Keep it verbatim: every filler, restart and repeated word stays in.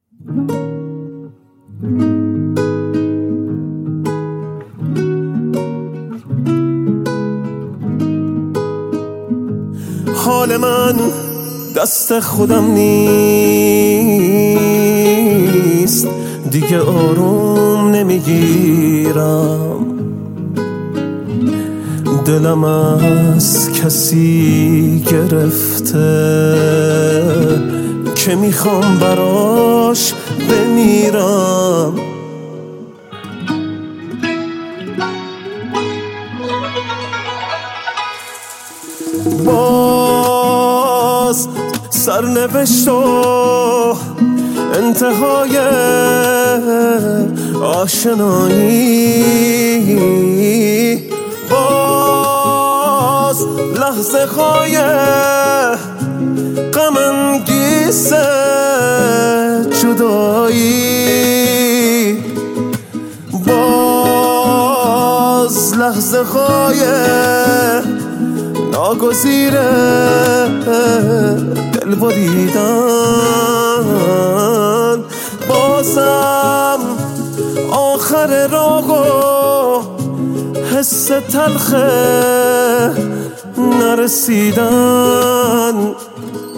حال من دست خودم نیست، دیگه آروم نمیگیرم، دلم از کسی گرفته که میخوام براش بمیرم. باز سرنوشت و انتهای آشنایی، باز لحظه های غم انگیز جدایی، باز لحظه های ناگزیر دل بریدن، بازم آخر راه و حس تلخ نرسیدن.